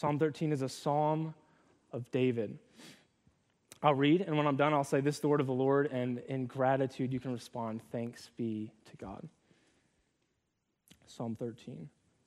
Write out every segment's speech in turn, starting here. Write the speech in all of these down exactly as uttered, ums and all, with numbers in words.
Psalm thirteen is a psalm of David. I'll read, and when I'm done, I'll say, "This is the word of the Lord," and in gratitude, you can respond, "Thanks be to God." Psalm thirteen.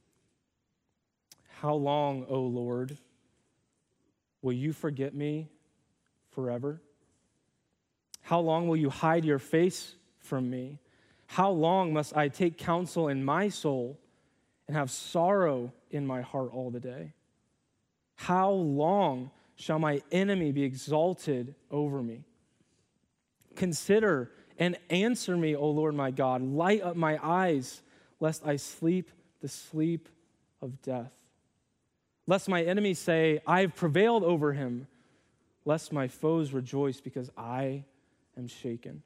How long, O Lord, will you forget me forever? How long will you hide your face from me? How long must I take counsel in my soul and have sorrow in my heart all the day? How long shall my enemy be exalted over me? Consider and answer me, O Lord my God. Light up my eyes, lest I sleep the sleep of death. Lest my enemies say, I've prevailed over him. Lest my foes rejoice because I am shaken.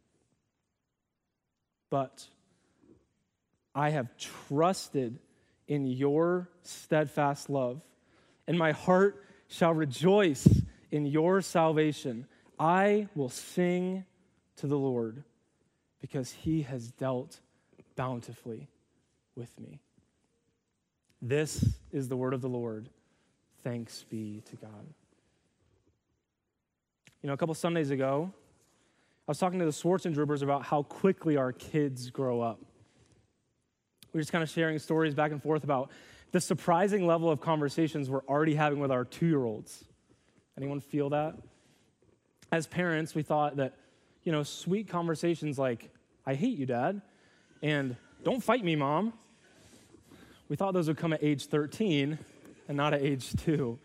But I have trusted in your steadfast love, and my heart shall rejoice in your salvation. I will sing to the Lord because he has dealt bountifully with me. This is the word of the Lord. Thanks be to God. You know, a couple Sundays ago, I was talking to the Schwarzentroopers about how quickly our kids grow up. We were just kind of sharing stories back and forth about the surprising level of conversations we're already having with our two-year-olds. Anyone feel that? As parents, we thought that, you know, sweet conversations like, I hate you, Dad, and don't fight me, Mom. We thought those would come at age thirteen and not at age two.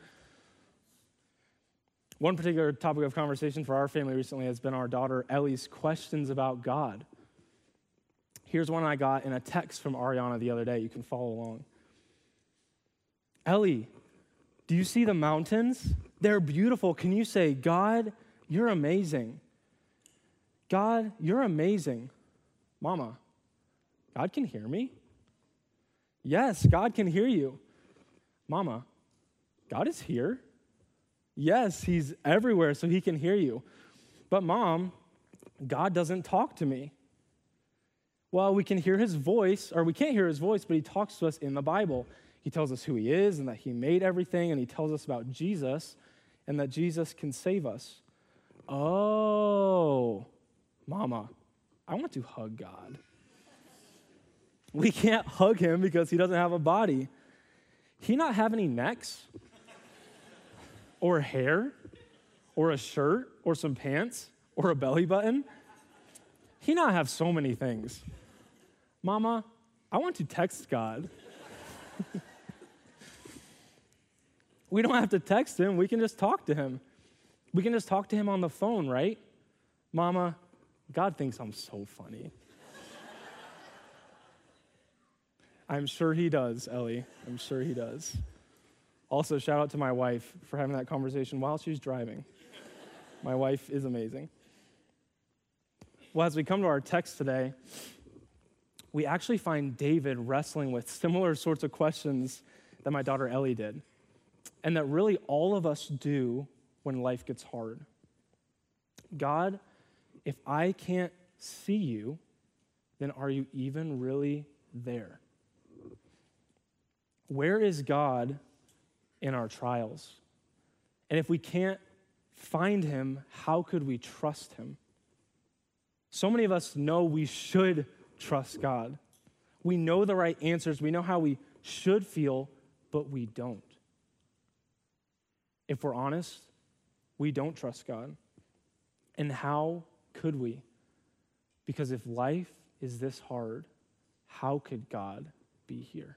One particular topic of conversation for our family recently has been our daughter Ellie's questions about God. Here's one I got in a text from Ariana the other day. You can follow along. Ellie, do you see the mountains? They're beautiful. Can you say, God, you're amazing? God, you're amazing. Mama, God can hear me? Yes, God can hear you. Mama, God is here. Yes, he's everywhere, so he can hear you. But Mom, God doesn't talk to me. Well, we can hear his voice, or we can't hear his voice, but he talks to us in the Bible. He tells us who he is and that he made everything, and he tells us about Jesus and that Jesus can save us. Oh, Mama, I want to hug God. We can't hug him because he doesn't have a body. He not have any necks? Or hair, or a shirt, or some pants, or a belly button. He not have so many things. Mama, I want to text God. We don't have to text him. We can just talk to him. We can just talk to him on the phone, right? Mama, God thinks I'm so funny. I'm sure he does, Ellie. I'm sure he does. Also, shout out to my wife for having that conversation while she's driving. My wife is amazing. Well, as we come to our text today, we actually find David wrestling with similar sorts of questions that my daughter Ellie did, and that really all of us do when life gets hard. God, if I can't see you, then are you even really there? Where is God in our trials? And if we can't find him, how could we trust him? So many of us know we should trust God. We know the right answers. We know how we should feel, but we don't. If we're honest, we don't trust God. And how could we? Because if life is this hard, how could God be here?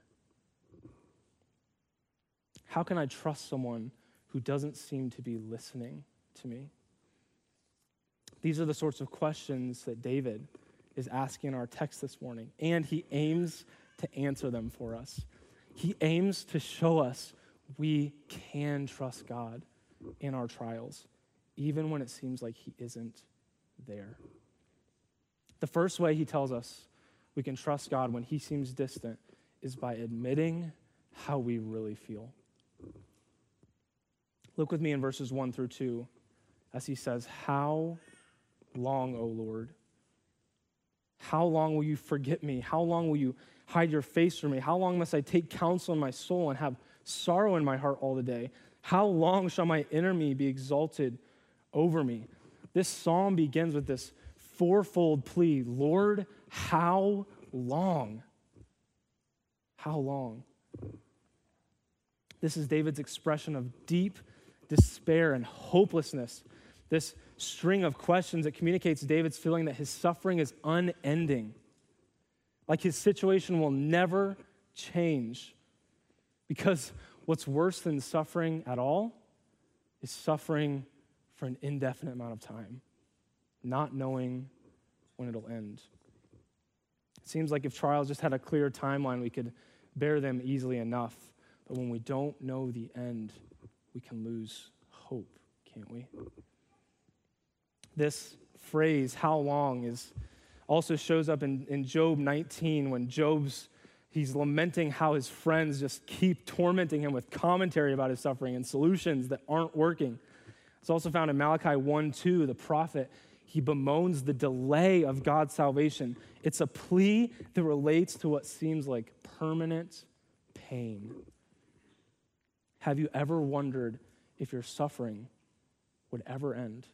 How can I trust someone who doesn't seem to be listening to me? These are the sorts of questions that David is asking in our text this morning, and he aims to answer them for us. He aims to show us we can trust God in our trials, even when it seems like he isn't there. The first way he tells us we can trust God when he seems distant is by admitting how we really feel. Look with me in verses one through two as he says, how long, O Lord? How long will you forget me? How long will you hide your face from me? How long must I take counsel in my soul and have sorrow in my heart all the day. How long shall my enemy be exalted over me? This psalm begins with this fourfold plea. Lord, how long? How long? This is David's expression of deep despair and hopelessness. This string of questions that communicates David's feeling that his suffering is unending. Like his situation will never change. Because what's worse than suffering at all is suffering for an indefinite amount of time, not knowing when it'll end. It seems like if trials just had a clear timeline, we could bear them easily enough. But when we don't know the end, we can lose hope, can't we? This phrase, how long, is also shows up in, in Job nineteen when Job's, he's lamenting how his friends just keep tormenting him with commentary about his suffering and solutions that aren't working. It's also found in Malachi one two, the prophet, he bemoans the delay of God's salvation. It's a plea that relates to what seems like permanent pain. Have you ever wondered if your suffering would ever end?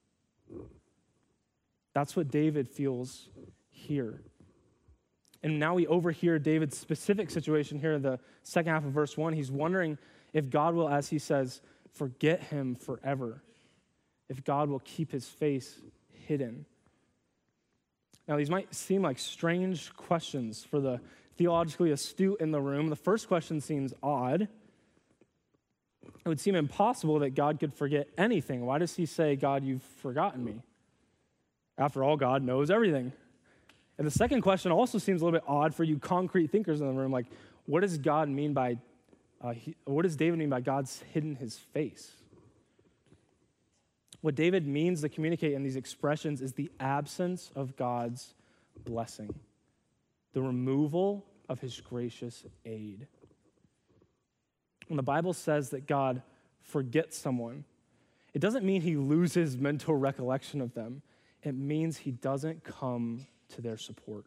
That's what David feels here. And now we overhear David's specific situation here in the second half of verse one. He's wondering if God will, as he says, forget him forever, if God will keep his face hidden. Now, these might seem like strange questions for the theologically astute in the room. The first question seems odd. It would seem impossible that God could forget anything. Why does he say, God, you've forgotten me? After all, God knows everything. And the second question also seems a little bit odd for you concrete thinkers in the room. Like, what does God mean by, uh, he, what does David mean by God's hidden his face? What David means to communicate in these expressions is the absence of God's blessing, the removal of his gracious aid. When the Bible says that God forgets someone, it doesn't mean he loses mental recollection of them. It means he doesn't come to their support.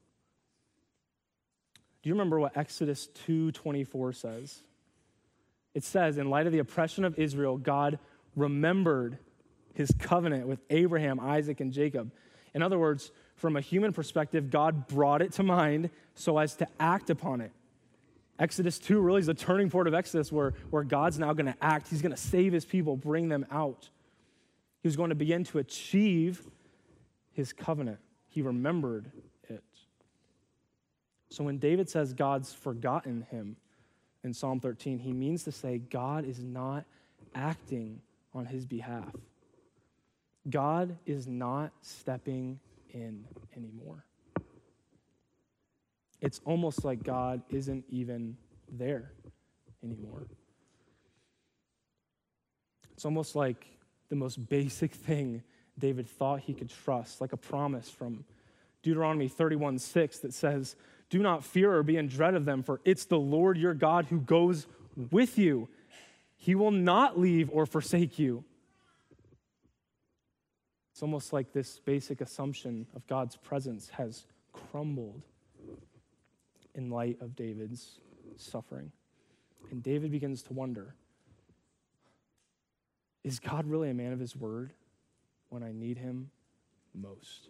Do you remember what Exodus two twenty-four says? It says, in light of the oppression of Israel, God remembered his covenant with Abraham, Isaac, and Jacob. In other words, from a human perspective, God brought it to mind so as to act upon it. Exodus two really is the turning point of Exodus where, where God's now going to act. He's going to save his people, bring them out. He's going to begin to achieve his covenant. He remembered it. So when David says God's forgotten him in Psalm thirteen, he means to say God is not acting on his behalf. God is not stepping in anymore. It's almost like God isn't even there anymore. It's almost like the most basic thing David thought he could trust, like a promise from Deuteronomy thirty-one six that says, do not fear or be in dread of them, for it's the Lord your God who goes with you. He will not leave or forsake you. It's almost like this basic assumption of God's presence has crumbled in light of David's suffering. And David begins to wonder, is God really a man of his word when I need him most?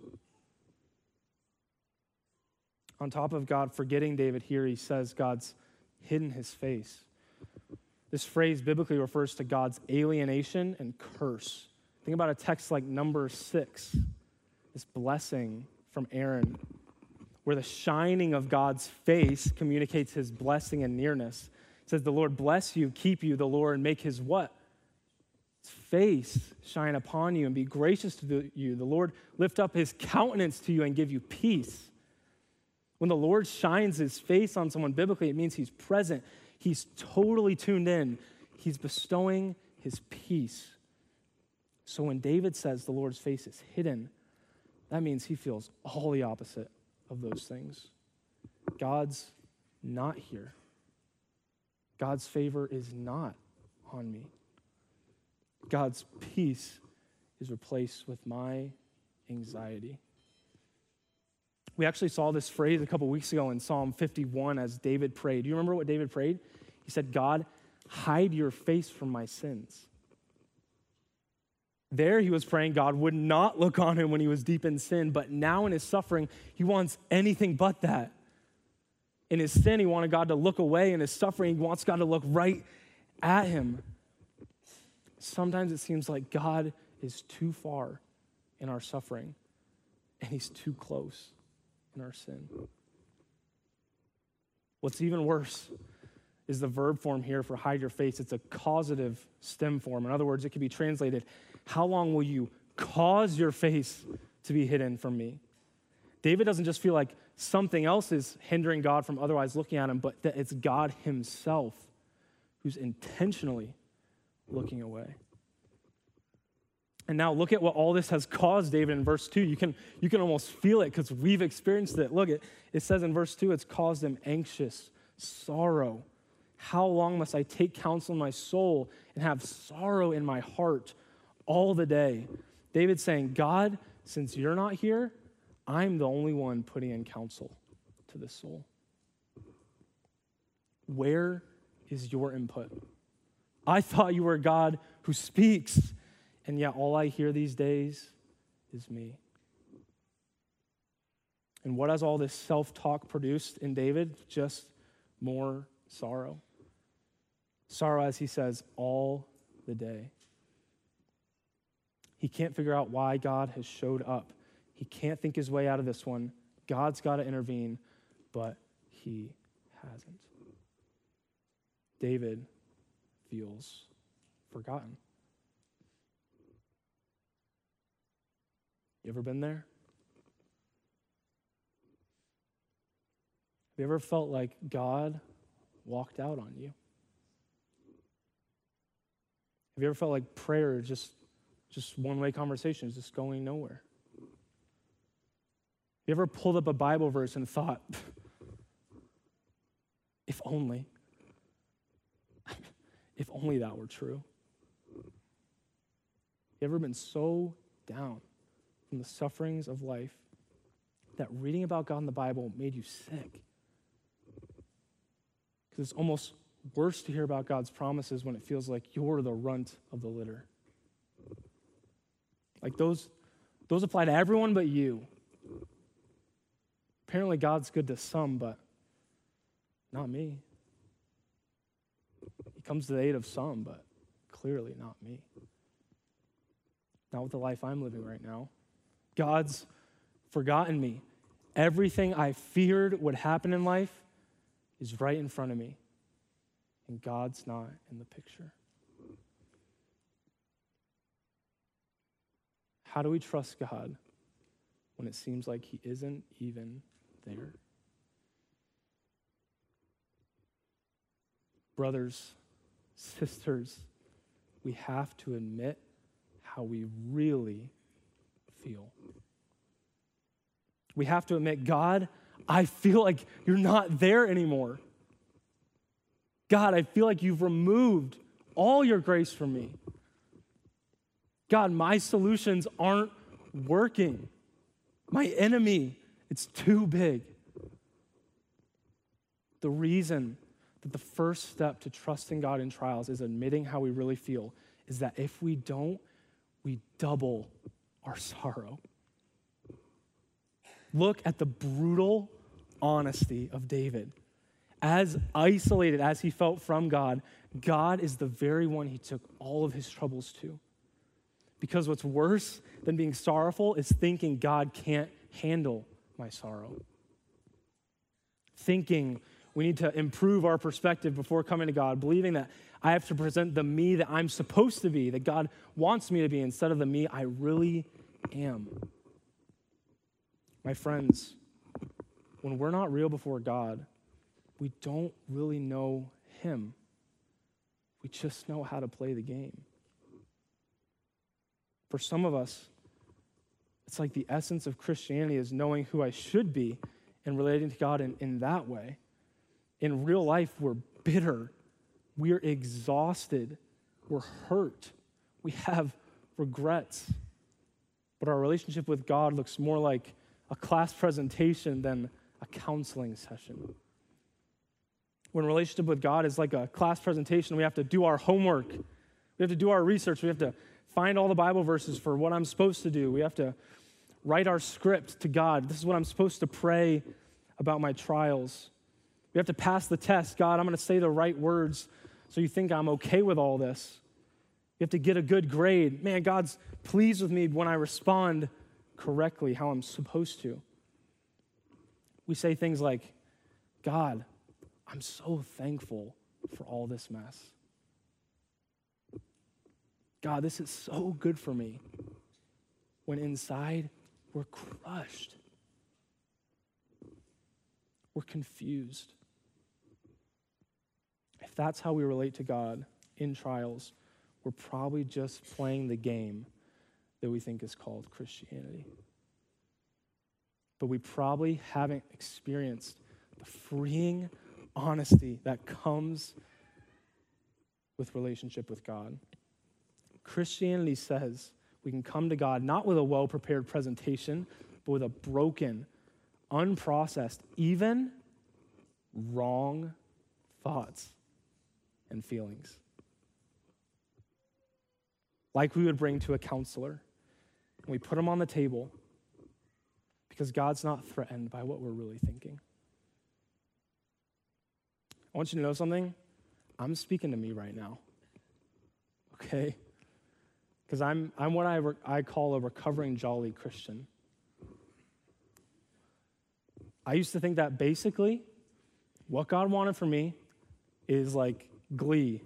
On top of God forgetting David here, he says God's hidden his face. This phrase biblically refers to God's alienation and curse. Think about a text like number six, this blessing from Aaron, where the shining of God's face communicates his blessing and nearness. It says, the Lord bless you, keep you, the Lord make his what? His face shine upon you and be gracious to you. The Lord lift up his countenance to you and give you peace. When the Lord shines his face on someone biblically, it means he's present. He's totally tuned in. He's bestowing his peace. So when David says the Lord's face is hidden, that means he feels all the opposite of those things. God's not here. God's favor is not on me. God's peace is replaced with my anxiety. We actually saw this phrase a couple weeks ago in Psalm fifty-one as David prayed. Do you remember what David prayed? He said, God, hide your face from my sins. There he was praying God would not look on him when he was deep in sin, but now in his suffering, he wants anything but that. In his sin, he wanted God to look away. In his suffering, he wants God to look right at him. Sometimes it seems like God is too far in our suffering, and he's too close in our sin. What's even worse is the verb form here for hide your face. It's a causative stem form. In other words, it could be translated, how long will you cause your face to be hidden from me? David doesn't just feel like something else is hindering God from otherwise looking at him, but that it's God himself who's intentionally looking away. And now look at what all this has caused David in verse two. You can, you can almost feel it because we've experienced it. Look, it, it says in verse two, it's caused him anxious, sorrow. How long must I take counsel in my soul and have sorrow in my heart all the day? David's saying, God, since you're not here, I'm the only one putting in counsel to this soul. Where is your input? I thought you were a God who speaks, and yet all I hear these days is me. And what has all this self-talk produced in David? Just more sorrow. Sorrow, as he says, all the day. He can't figure out why God has showed up. He can't think his way out of this one. God's got to intervene, but he hasn't. David feels forgotten. You ever been there? Have you ever felt like God walked out on you? Have you ever felt like prayer is just, just one-way conversations, just going nowhere? You ever pulled up a Bible verse and thought, if only, if only that were true? You ever been so down from the sufferings of life that reading about God in the Bible made you sick? Because it's almost worse to hear about God's promises when it feels like you're the runt of the litter. Like those, those apply to everyone but you. Apparently God's good to some, but not me. He comes to the aid of some, but clearly not me. Not with the life I'm living right now. God's forgotten me. Everything I feared would happen in life is right in front of me, and God's not in the picture. How do we trust God when it seems like he isn't even there? Brothers, sisters, we have to admit how we really feel. We have to admit, God, I feel like you're not there anymore. God, I feel like you've removed all your grace from me. God, my solutions aren't working. My enemy, it's too big. The reason that the first step to trusting God in trials is admitting how we really feel is that if we don't, we double our sorrow. Look at the brutal honesty of David. As isolated as he felt from God, God is the very one he took all of his troubles to. Because what's worse than being sorrowful is thinking God can't handle my sorrow. Thinking we need to improve our perspective before coming to God, believing that I have to present the me that I'm supposed to be, that God wants me to be, instead of the me I really am. My friends, when we're not real before God, we don't really know him. We just know how to play the game. For some of us, it's like the essence of Christianity is knowing who I should be and relating to God in, in that way. In real life, we're bitter. We're exhausted. We're hurt. We have regrets. But our relationship with God looks more like a class presentation than a counseling session. when relationship with God is like a class presentation. We have to do our homework. We have to do our research. We have to find all the Bible verses for what I'm supposed to do. We have to write our script to God. This is what I'm supposed to pray about my trials. We have to pass the test. God, I'm going to say the right words so you think I'm okay with all this. You have to get a good grade. Man, God's pleased with me when I respond correctly, how I'm supposed to. We say things like, God, I'm so thankful for all this mess. God, this is so good for me. When inside, we're crushed. We're confused. If that's how we relate to God in trials, we're probably just playing the game that we think is called Christianity. But we probably haven't experienced the freeing honesty that comes with relationship with God. Christianity says we can come to God not with a well-prepared presentation, but with a broken, unprocessed, even wrong thoughts and feelings. Like we would bring to a counselor. And we put them on the table because God's not threatened by what we're really thinking. I want you to know something. I'm speaking to me right now. Okay? Because I'm I'm what I, re- I call a recovering jolly Christian. I used to think that basically what God wanted for me is like glee.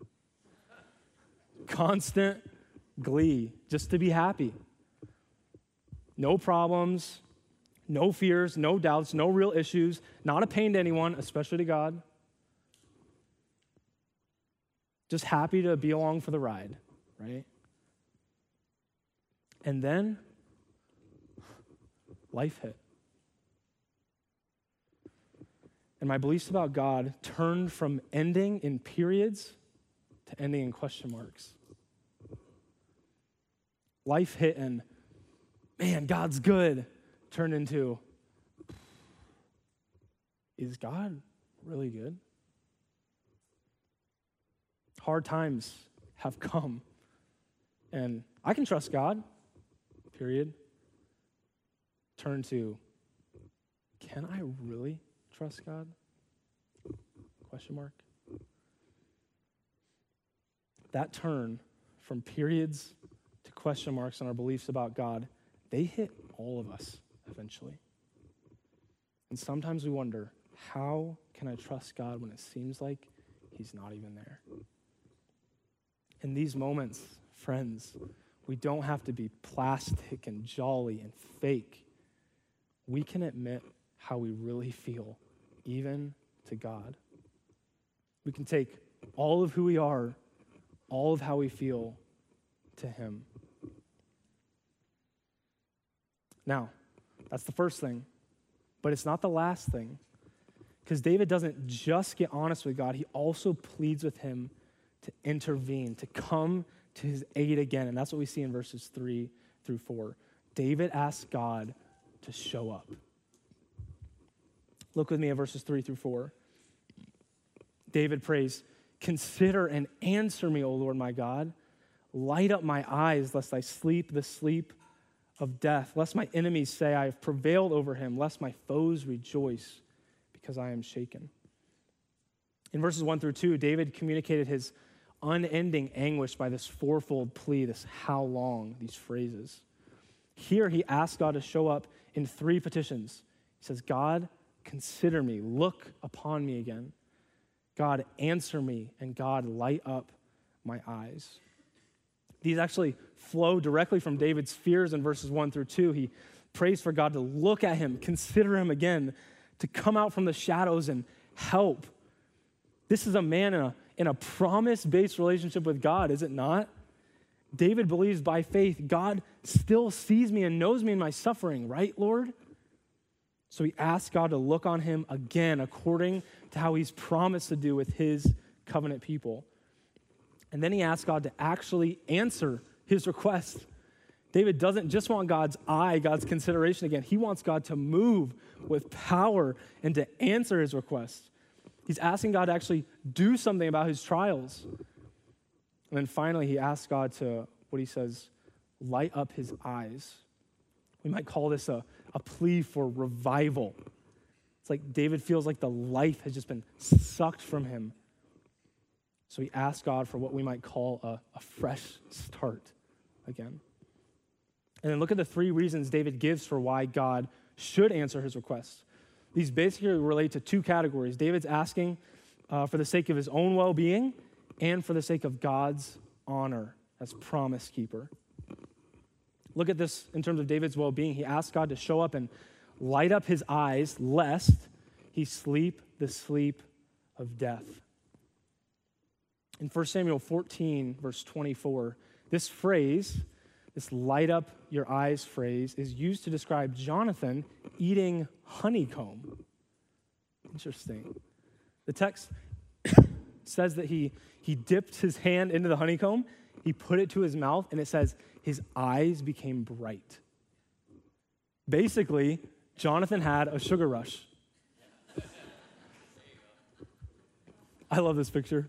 Constant glee, just to be happy. No problems, no fears, no doubts, no real issues, not a pain to anyone, especially to God. Just happy to be along for the ride, right? And then life hit. And my beliefs about God turned from ending in periods to ending in question marks. Life hit and, man, God's good, turned into, is God really good? Hard times have come, and I can trust God, period. Turn to, can I really trust God? Question mark. That turn from periods to question marks on our beliefs about God, they hit all of us eventually. And sometimes we wonder, how can I trust God when it seems like he's not even there? In these moments, friends, we don't have to be plastic and jolly and fake. We can admit how we really feel, even to God. We can take all of who we are, all of how we feel, to him. Now, that's the first thing, but it's not the last thing, because David doesn't just get honest with God, he also pleads with him to intervene, to come to his aid again, and that's what we see in verses three through four. David asks God to show up. Look with me at verses three through four. David prays, "Consider and answer me, O Lord my God. Light up my eyes, lest I sleep the sleep of death, lest my enemies say I have prevailed over him, lest my foes rejoice because I am shaken." In verses one through two, David communicated his unending anguish by this fourfold plea, this how long, these phrases. Here he asks God to show up in three petitions. He says, God, consider me, look upon me again. God, answer me, and God, light up my eyes. These actually flow directly from David's fears in verses one through two. He prays for God to look at him, consider him again, to come out from the shadows and help. This is a man in a, in a promise-based relationship with God, is it not? David believes by faith, God still sees me and knows me in my suffering, right, Lord? So he asks God to look on him again according to how he's promised to do with his covenant people. And then he asks God to actually answer his request. David doesn't just want God's eye, God's consideration again. He wants God to move with power and to answer his request. He's asking God to actually do something about his trials. And then finally, he asks God to, what he says, light up his eyes. We might call this a, a plea for revival. It's like David feels like the life has just been sucked from him. So he asks God for what we might call a, a fresh start again. And then look at the three reasons David gives for why God should answer his request. These basically relate to two categories. David's asking uh, for the sake of his own well-being and for the sake of God's honor as promise keeper. Look at this in terms of David's well-being. He asks God to show up and light up his eyes, lest he sleep the sleep of death. In First Samuel fourteen, verse twenty-four, this phrase, this light up your eyes phrase, is used to describe Jonathan eating honeycomb. Interesting. The text says that he, he dipped his hand into the honeycomb, he put it to his mouth, and it says his eyes became bright. Basically, Jonathan had a sugar rush. I love this picture.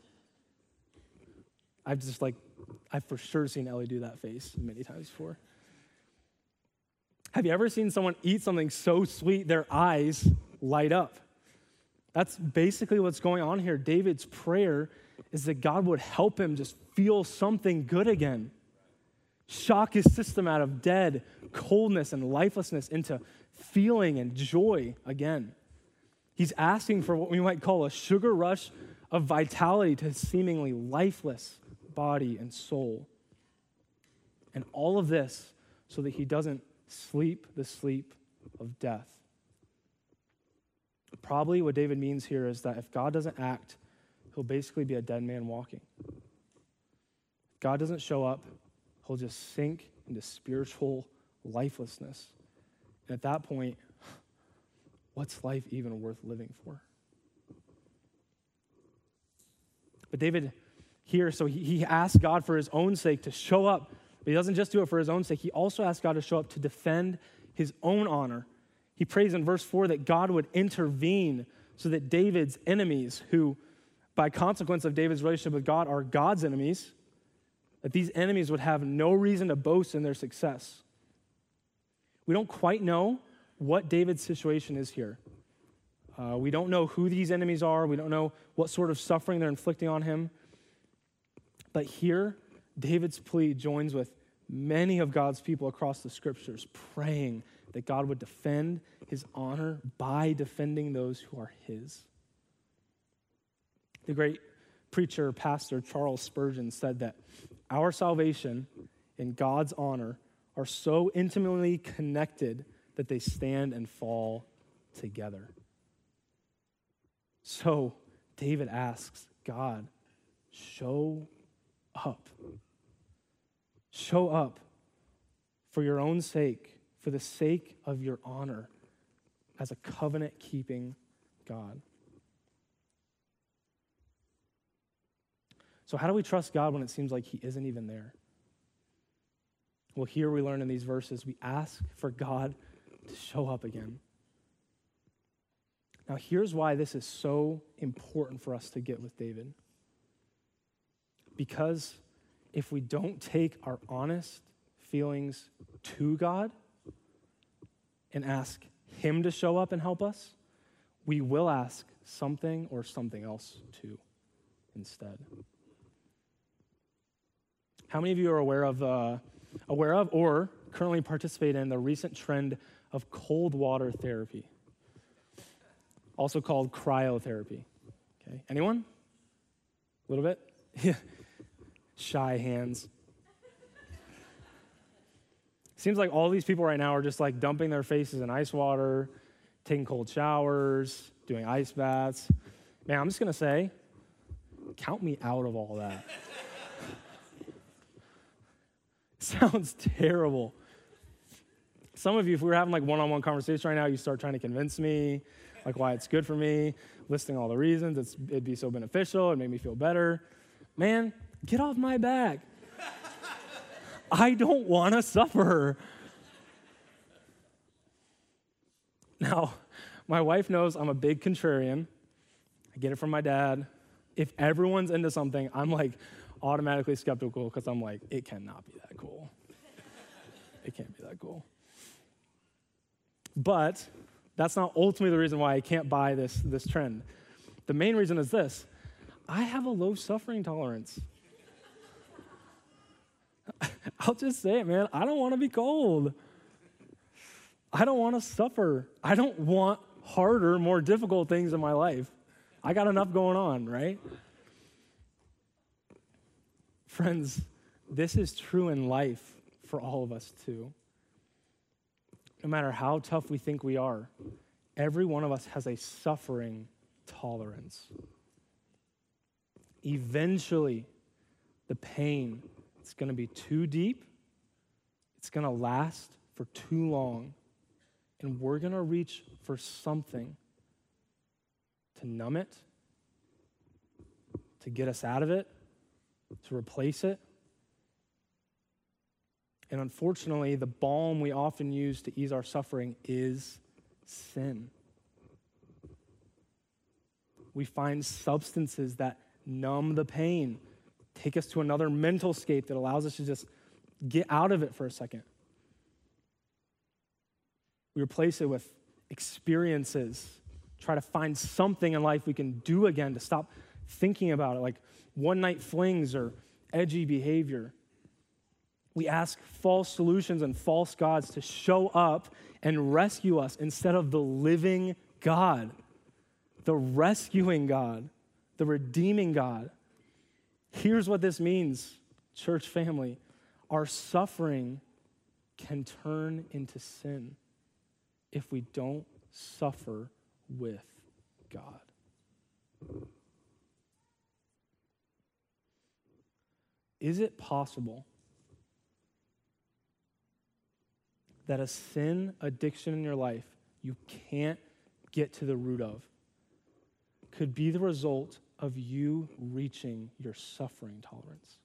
I've just like, I've for sure seen Ellie do that face many times before. Have you ever seen someone eat something so sweet their eyes light up? That's basically what's going on here. David's prayer is that God would help him just feel something good again. Shock his system out of dead coldness and lifelessness into feeling and joy again. He's asking for what we might call a sugar rush of vitality to his seemingly lifeless body and soul. And all of this so that he doesn't sleep the sleep of death. Probably what David means here is that if God doesn't act, he'll basically be a dead man walking. If God doesn't show up, he'll just sink into spiritual lifelessness. And at that point, what's life even worth living for? But David here, so he, he asks God for his own sake to show up. But he doesn't just do it for his own sake. He also asks God to show up to defend his own honor. He prays in verse four that God would intervene so that David's enemies, who by consequence of David's relationship with God are God's enemies, that these enemies would have no reason to boast in their success. We don't quite know what David's situation is here. Uh, we don't know who these enemies are. We don't know what sort of suffering they're inflicting on him. But here, David's plea joins with many of God's people across the scriptures praying that God would defend his honor by defending those who are his. The great preacher, pastor Charles Spurgeon said that our salvation and God's honor are so intimately connected that they stand and fall together. So David asks God, show up. Show up for your own sake, for the sake of your honor as a covenant-keeping God. So how do we trust God when it seems like he isn't even there? Well, here we learn in these verses, we ask for God to show up again. Now, here's why this is so important for us to get with David. Because if we don't take our honest feelings to God and ask him to show up and help us, we will ask something or something else too instead. How many of you are aware of, uh, aware of or currently participate in the recent trend of cold water therapy, also called cryotherapy? Okay, anyone? A little bit? Yeah. Shy hands. Seems like all these people right now are just like dumping their faces in ice water, taking cold showers, doing ice baths. Man, I'm just going to say, count me out of all that. Sounds terrible. Some of you, if we were having like one-on-one conversation right now, you start trying to convince me like why it's good for me, listing all the reasons it's, it'd be so beneficial, it'd make me feel better. Man, get off my back. I don't want to suffer. Now, my wife knows I'm a big contrarian, I get it from my dad. If everyone's into something, I'm like automatically skeptical because I'm like, it cannot be that cool. It can't be that cool. But that's not ultimately the reason why I can't buy this, this trend. The main reason is this. I have a low suffering tolerance. I'll just say it, man. I don't want to be cold. I don't want to suffer. I don't want harder, more difficult things in my life. I got enough going on, right? Friends, this is true in life for all of us too. No matter how tough we think we are, every one of us has a suffering tolerance. Eventually, the pain is going to be too deep, it's going to last for too long, and we're going to reach for something to numb it, to get us out of it, to replace it. And unfortunately, the balm we often use to ease our suffering is sin. We find substances that numb the pain, take us to another mental state that allows us to just get out of it for a second. We replace it with experiences, try to find something in life we can do again to stop thinking about it, like one-night flings or edgy behavior. We ask false solutions and false gods to show up and rescue us instead of the living God, the rescuing God, the redeeming God. Here's what this means, church family. Our suffering can turn into sin if we don't suffer with God. Is it possible that a sin addiction in your life you can't get to the root of could be the result of you reaching your suffering tolerance?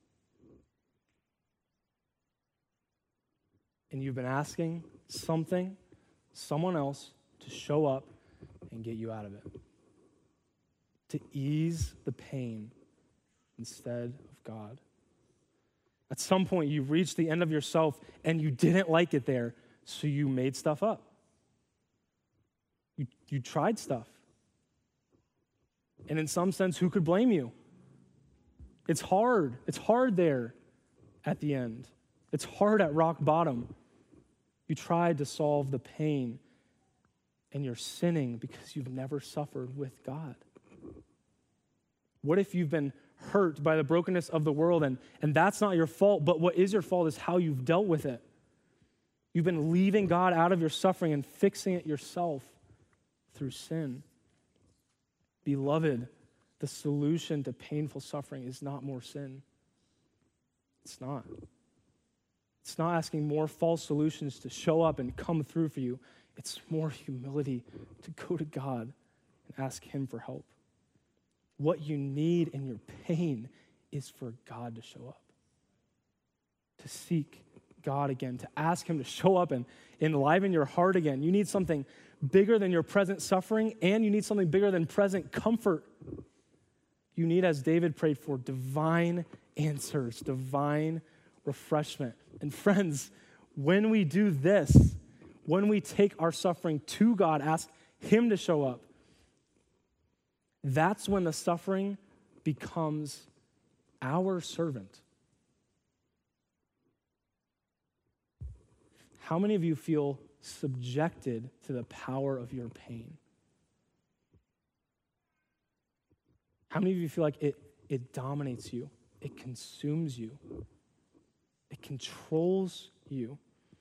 And you've been asking something, someone else, to show up and get you out of it, to ease the pain instead of God. At some point, you reached the end of yourself and you didn't like it there, so you made stuff up. You, you tried stuff. And in some sense, who could blame you? It's hard. It's hard there at the end. It's hard at rock bottom. You tried to solve the pain, and you're sinning because you've never suffered with God. What if you've been hurt by the brokenness of the world, and, and that's not your fault, but what is your fault is how you've dealt with it. You've been leaving God out of your suffering and fixing it yourself through sin. Beloved, the solution to painful suffering is not more sin. It's not. It's not asking more false solutions to show up and come through for you. It's more humility to go to God and ask Him for help. What you need in your pain is for God to show up, to seek God again, to ask Him to show up and enliven your heart again. You need something bigger than your present suffering, and you need something bigger than present comfort. You need, as David prayed for, divine answers, divine refreshment. And friends, when we do this, when we take our suffering to God, ask Him to show up, that's when the suffering becomes our servant. How many of you feel subjected to the power of your pain? How many of you feel like it, it dominates you? It consumes you. It controls you.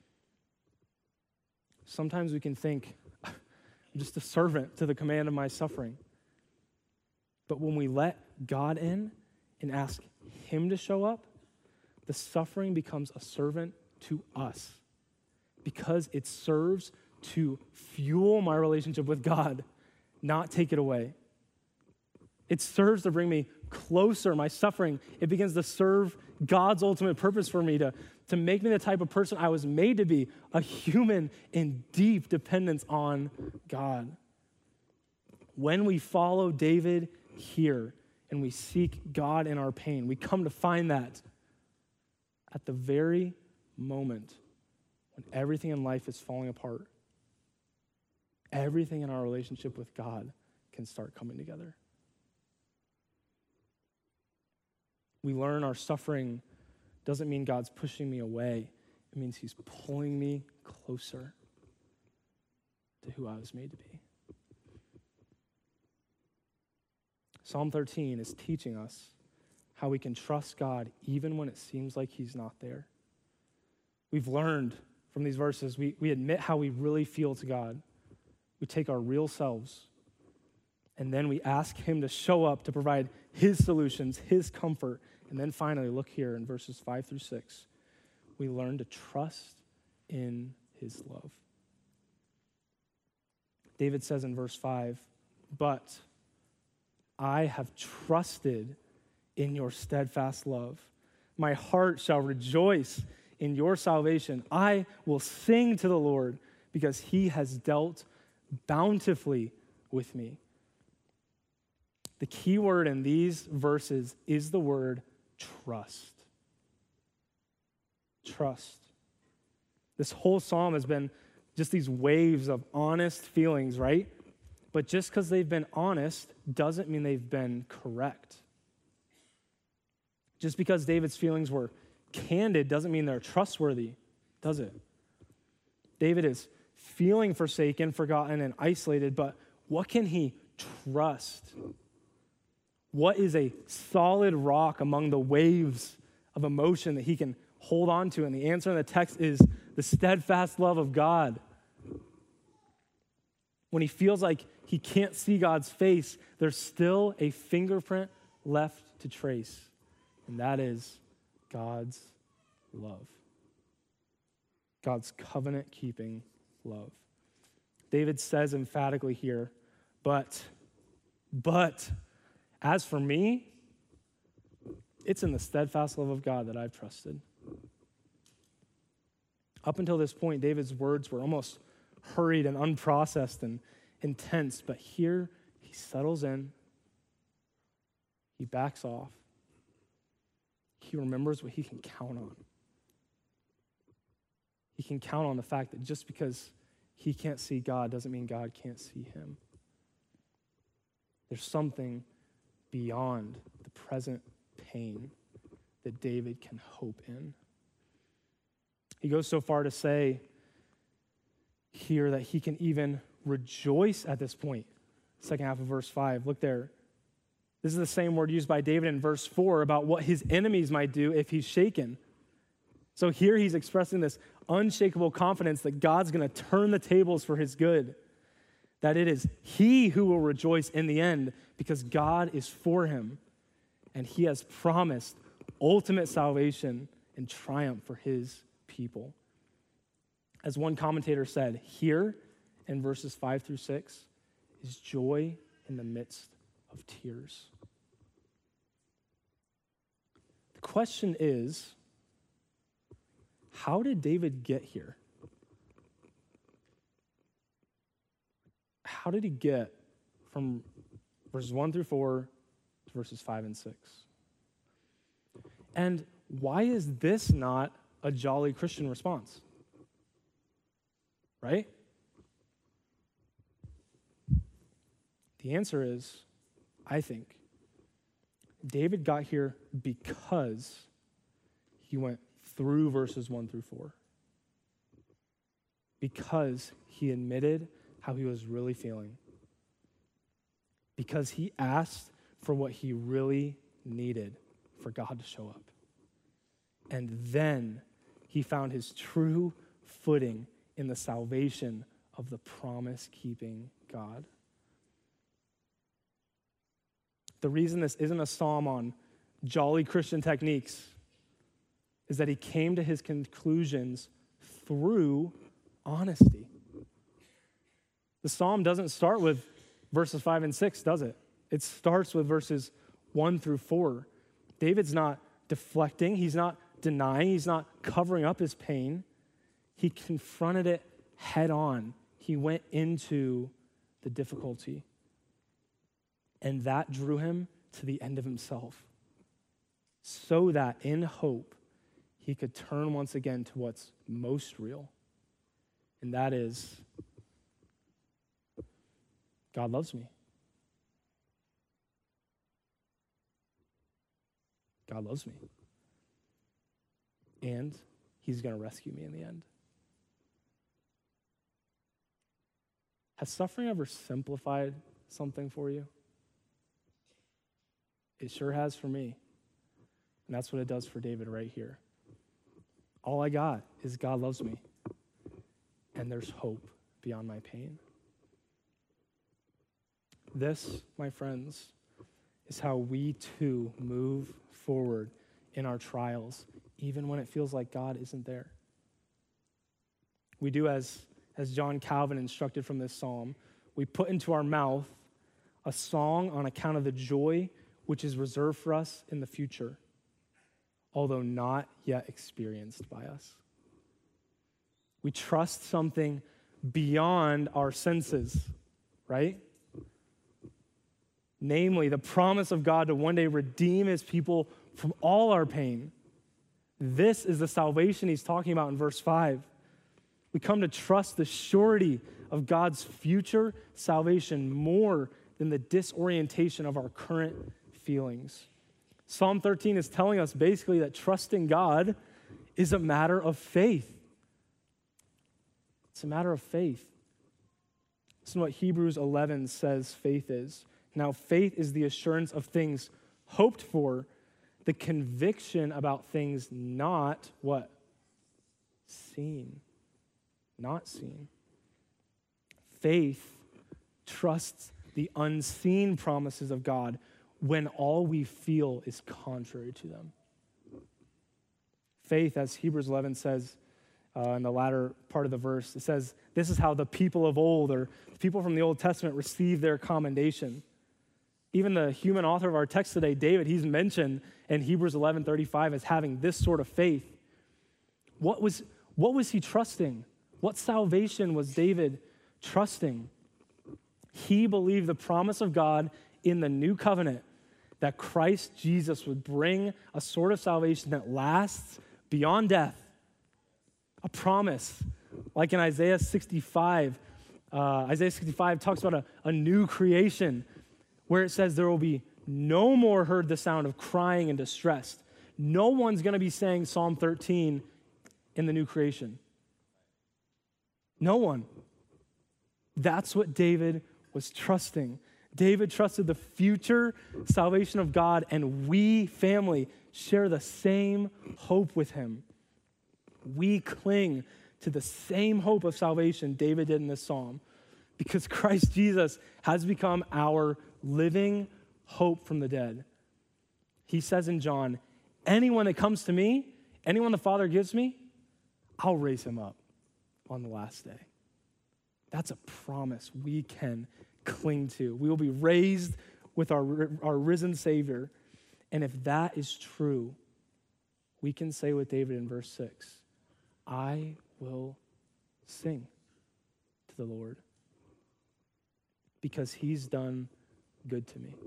Sometimes we can think, I'm just a servant to the command of my suffering. But when we let God in and ask Him to show up, the suffering becomes a servant to us because it serves to fuel my relationship with God, not take it away. It serves to bring me closer. My suffering, it begins to serve God's ultimate purpose for me, to, to make me the type of person I was made to be, a human in deep dependence on God. When we follow David here and we seek God in our pain, we come to find that at the very moment when everything in life is falling apart, everything in our relationship with God can start coming together. We learn our suffering doesn't mean God's pushing me away. It means he's pulling me closer to who I was made to be. Psalm thirteen is teaching us how we can trust God even when it seems like he's not there. We've learned from these verses, we, we admit how we really feel to God. We take our real selves, and then we ask him to show up to provide his solutions, his comfort. And then finally, look here in verses five through six, we learn to trust in his love. David says in verse five, but I have trusted in your steadfast love. My heart shall rejoice in your salvation. I will sing to the Lord because he has dealt bountifully with me. The key word in these verses is the word trust. Trust. This whole psalm has been just these waves of honest feelings, right? But just because they've been honest doesn't mean they've been correct. Just because David's feelings were candid doesn't mean they're trustworthy, does it? David is feeling forsaken, forgotten, and isolated, but what can he trust? What is a solid rock among the waves of emotion that he can hold on to? And the answer in the text is the steadfast love of God. When he feels like he can't see God's face, there's still a fingerprint left to trace, and that is God's love. God's covenant-keeping love. David says emphatically here, but, but, as for me, it's in the steadfast love of God that I've trusted. Up until this point, David's words were almost hurried and unprocessed and intense, but here he settles in, he backs off, he remembers what he can count on. He can count on the fact that just because he can't see God doesn't mean God can't see him. There's something beyond the present pain that David can hope in. He goes so far to say here that he can even rejoice at this point. Second half of verse five. Look there. This is the same word used by David in verse four about what his enemies might do if he's shaken. So here he's expressing this unshakable confidence that God's going to turn the tables for his good, that it is he who will rejoice in the end because God is for him, and he has promised ultimate salvation and triumph for his people. As one commentator said, here in verses five through six is joy in the midst of tears. The question is, how did David get here? How did he get from verses one through four to verses five and six? And why is this not a jolly Christian response? Right? The answer is, I think, David got here because he went through verses one through four. Because he admitted how he was really feeling. Because he asked for what he really needed for God to show up. And then he found his true footing in the salvation of the promise-keeping God. The reason this isn't a psalm on jolly Christian techniques is that he came to his conclusions through honesty. The psalm doesn't start with verses five and six, does it? It starts with verses one through four. David's not deflecting. He's not denying. He's not covering up his pain. He confronted it head on. He went into the difficulty. And that drew him to the end of himself, so that in hope he could turn once again to what's most real. And that is, God loves me. God loves me. And he's going to rescue me in the end. Has suffering ever simplified something for you? It sure has for me. And that's what it does for David right here. All I got is God loves me. And there's hope beyond my pain. This, my friends, is how we too move forward in our trials, even when it feels like God isn't there. We do as, as John Calvin instructed from this psalm, we put into our mouth a song on account of the joy which is reserved for us in the future, although not yet experienced by us. We trust something beyond our senses, right? Namely, the promise of God to one day redeem his people from all our pain. This is the salvation he's talking about in verse five. We come to trust the surety of God's future salvation more than the disorientation of our current feelings. Psalm thirteen is telling us basically that trusting God is a matter of faith. It's a matter of faith. Listen to what Hebrews eleven says faith is. Now, faith is the assurance of things hoped for, the conviction about things not what? Seen. Not seen. Faith trusts the unseen promises of God when all we feel is contrary to them. Faith, as Hebrews eleven says uh, in the latter part of the verse, it says, this is how the people of old, or the people from the Old Testament, received their commendation. Even the human author of our text today, David, he's mentioned in Hebrews eleven thirty-five as having this sort of faith. What was, what was he trusting? What salvation was David trusting? He believed the promise of God in the new covenant that Christ Jesus would bring a sort of salvation that lasts beyond death. A promise, like in Isaiah sixty-five. Uh, Isaiah sixty-five talks about a, a new creation where it says there will be no more heard the sound of crying and distress. No one's going to be saying Psalm thirteen in the new creation. No one. That's what David was trusting. David trusted the future salvation of God, and we, family, share the same hope with him. We cling to the same hope of salvation David did in this psalm because Christ Jesus has become our living hope from the dead. He says in John, anyone that comes to me, anyone the Father gives me, I'll raise him up on the last day. That's a promise we can cling to. We will be raised with our, our risen Savior. And if that is true, we can say with David in verse six, I will sing to the Lord because he's done good to me.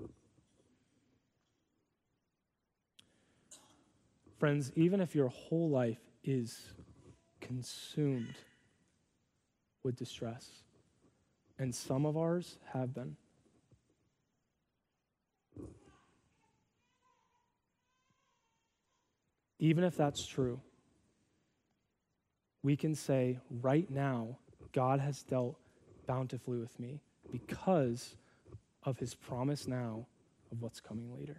Friends, even if your whole life is consumed with distress, and some of ours have been, even if that's true, we can say right now, God has dealt bountifully with me because of his promise now of what's coming later.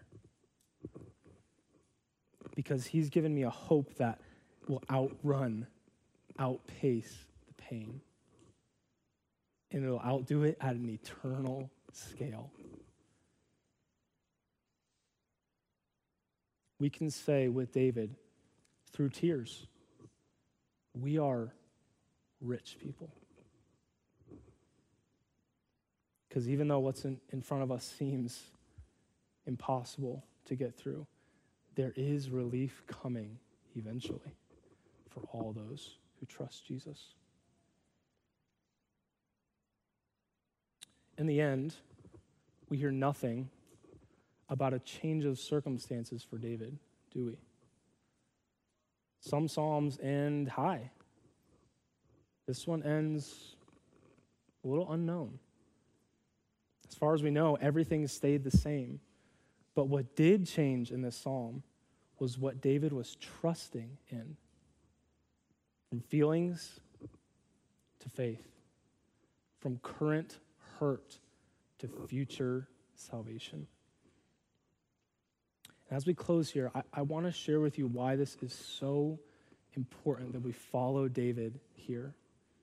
Because he's given me a hope that will outrun, outpace the pain. And it'll outdo it at an eternal scale. We can say with David, through tears, we are rich people. Because even though what's in, in front of us seems impossible to get through, there is relief coming eventually for all those who trust Jesus. In the end, we hear nothing about a change of circumstances for David, do we? Some Psalms end high. This one ends a little unknown. As far as we know, everything stayed the same. But what did change in this psalm was what David was trusting in. From feelings to faith. From current hurt to future salvation. And as we close here, I, I want to share with you why this is so important that we follow David here.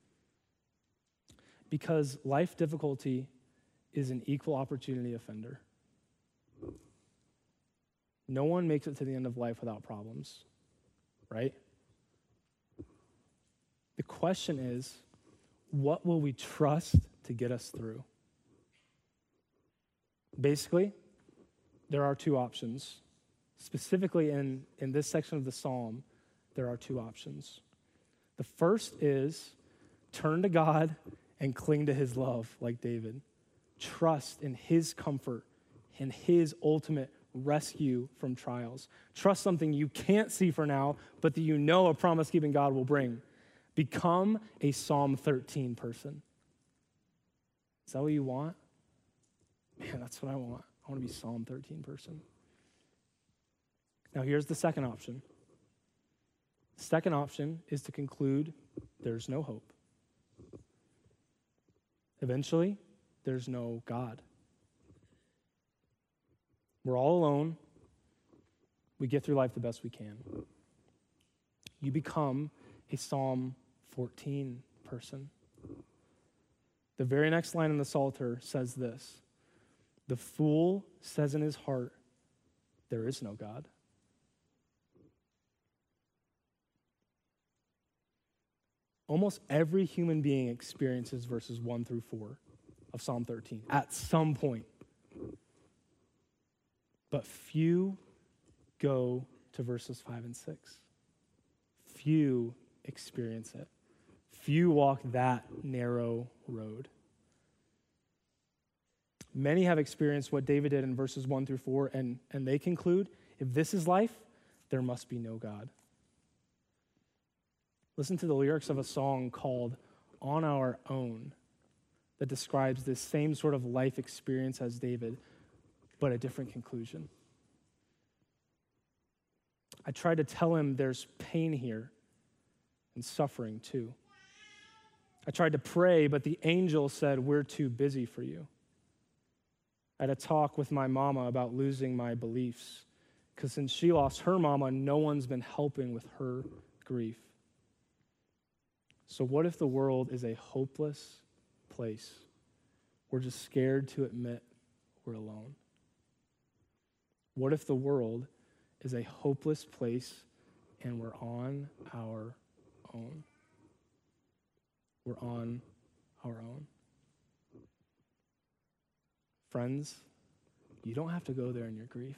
Because life difficulty is an equal opportunity offender. No one makes it to the end of life without problems, right? The question is, what will we trust to get us through? Basically, there are two options. Specifically in, in this section of the psalm, there are two options. The first is turn to God and cling to his love like David. Trust in his comfort and his ultimate rescue from trials. Trust something you can't see for now, but that you know a promise-keeping God will bring. Become a Psalm thirteen person. Is that what you want? Man, that's what I want. I want to be Psalm thirteen person. Now, here's the second option. The second option is to conclude there's no hope. Eventually, there's no God. We're all alone. We get through life the best we can. You become a Psalm fourteen person. The very next line in the Psalter says this: the fool says in his heart, there is no God. Almost every human being experiences verses one through four of Psalm thirteen at some point. But few go to verses five and six. Few experience it. Few walk that narrow road. Many have experienced what David did in verses one through four, and, and they conclude, if this is life, there must be no God. Listen to the lyrics of a song called On Our Own that describes this same sort of life experience as David, but a different conclusion. I tried to tell him there's pain here and suffering too. I tried to pray, but the angel said, we're too busy for you. I had a talk with my mama about losing my beliefs, because since she lost her mama, no one's been helping with her grief. So what if the world is a hopeless place? We're just scared to admit we're alone. What if the world is a hopeless place and we're on our own? We're on our own. Friends, you don't have to go there in your grief.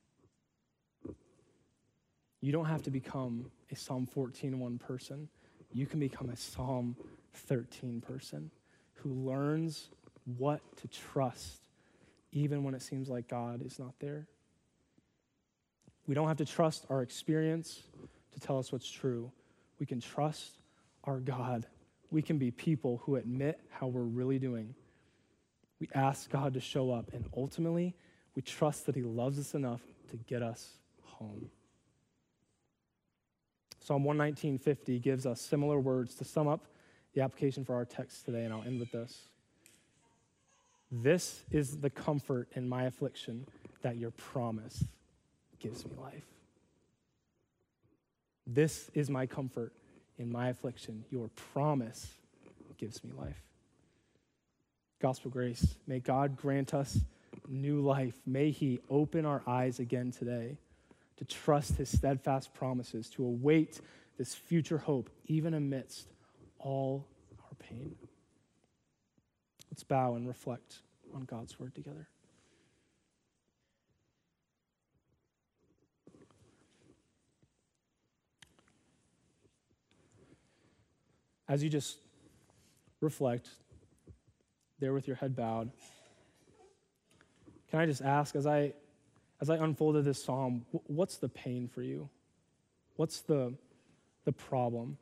You don't have to become a Psalm fourteen one person. You can become a Psalm thirteen person who learns what to trust even when it seems like God is not there. We don't have to trust our experience to tell us what's true. We can trust our God. We can be people who admit how we're really doing. We ask God to show up, and ultimately, we trust that he loves us enough to get us home. Psalm one nineteen fifty gives us similar words to sum up the application for our text today, and I'll end with this. This is the comfort in my affliction, that your promise gives me life. This is my comfort in my affliction. Your promise gives me life. Gospel grace, may God grant us new life. May he open our eyes again today to trust his steadfast promises, to await this future hope, even amidst all our pain. Let's bow and reflect on God's word together. As you just reflect, there with your head bowed, Can I just ask, as I as I unfolded this psalm, what's the pain for you? What's the the problem?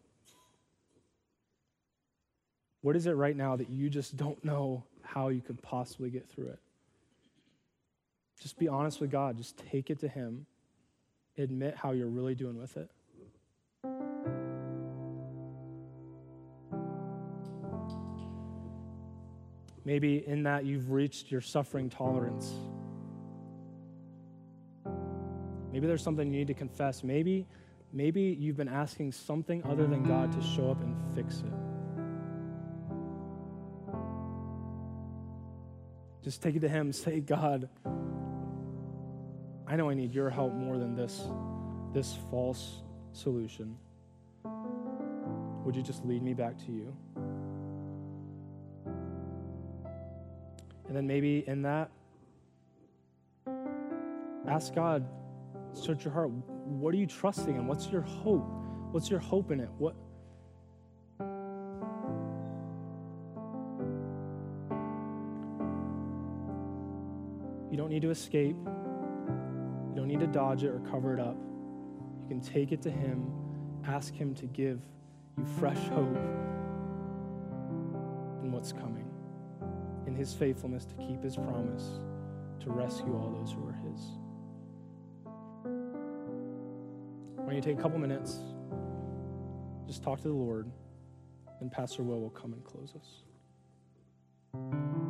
What is it right now that you just don't know how you could possibly get through it? Just be honest with God. Just take it to him. Admit how you're really doing with it. Maybe in that you've reached your suffering tolerance. Maybe there's something you need to confess. Maybe, maybe you've been asking something other than God to show up and fix it. Just take it to him. Say, God, I know I need your help more than this, this false solution. Would you just lead me back to you? And then maybe in that, ask God, search your heart. What are you trusting in? What's your hope? What's your hope in it? What? You don't need to escape. You don't need to dodge it or cover it up. You can take it to him, ask him to give you fresh hope in what's coming, in his faithfulness to keep his promise to rescue all those who are his. Why don't you take a couple minutes, just talk to the Lord, and Pastor Will will come and close us.